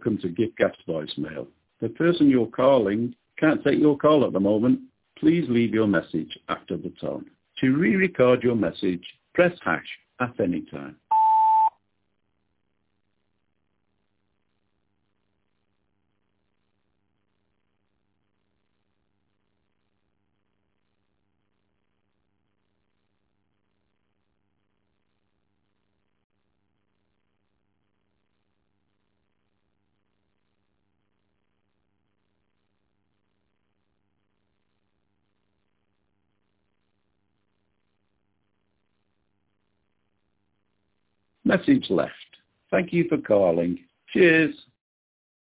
welcome to Giftgaff's voicemail. The person you're calling can't take your call at the moment. Please leave your message after the tone. To re-record your message, press hash at any time. Message left. Thank you for calling. Cheers.